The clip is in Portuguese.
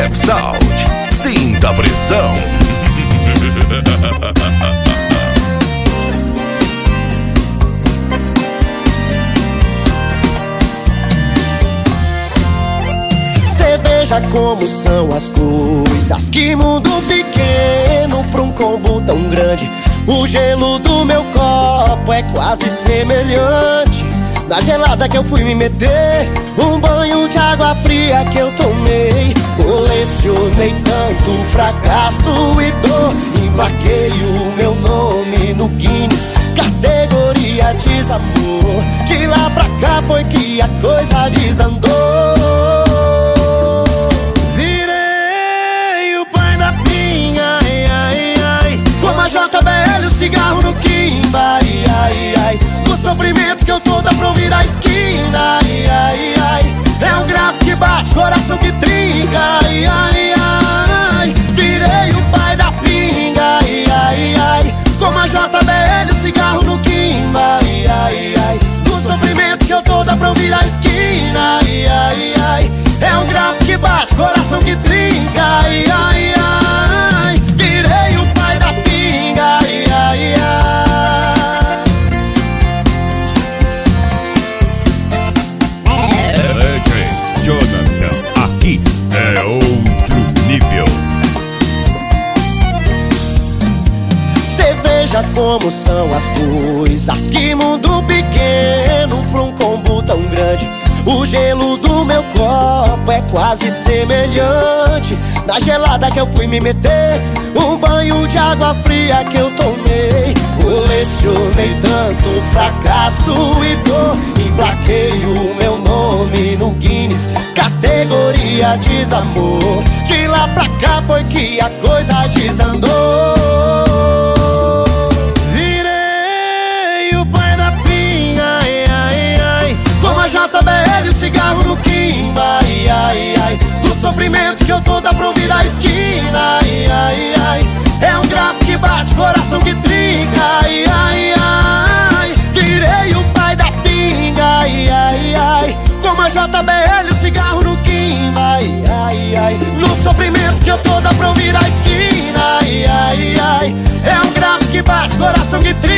Black Sound, sinta a pressão. Cê veja como são as coisas, que mundo pequeno pra um combo tão grande. O gelo do meu copo é quase semelhante na gelada que eu fui me meter, um banho de água fria que eu tomei. Colecionei tanto fracasso e dor, emplaquei o meu nome no Guinness, categoria desamor. De lá pra cá foi que a coisa desandou. Virei o pai da pinga, ai, ai, ai. Como a JBL, o cigarro no Kimba, ai, ai, ai. No sofrimento que eu tô dá pra ouvir a esquina, ai, ai, ai. É um grave que bate, coração que trinca, ai, ai, ai. Virei o pai da pinga, ai, ai, ai. Como a JBL, o cigarro no Kimba, ai, ai, ai. No sofrimento que eu tô dá pra ouvir a esquina, ai, ai, ai. É um grave que bate, coração que trinca, ai, ai, ai. Virei o pai da pinga, ai, ai, ai. Jonathan, aqui é outro nível. Cê veja como são as coisas, que mundo pequeno pra um combo tão grande. O gelo do meu copo é quase semelhante na gelada que eu fui me meter, um banho de água fria que eu tomei. Colecionei tanto fracasso e dor, emplaquei o meu nome no Guinness, categoria desamor. De lá pra cá foi que a coisa desandou. Virei o pai da pinga, ai, ai, ai. Como a JBL, o cigarro no Kimba, ai, ai, ai. Do sofrimento que eu tô dá pra ouvir a esquina, ai, ai, ai. É um grave que bate, coração que trinca, ai, ai, ai. Virei o pai da pinga, ai, ai, ai. Como a JBL, o cigarro no Kimba, ai, ai, ai. No sofrimento que eu tô dá pra ouvir a esquina, ai, ai, ai. É um grave que bate, coração que trinca.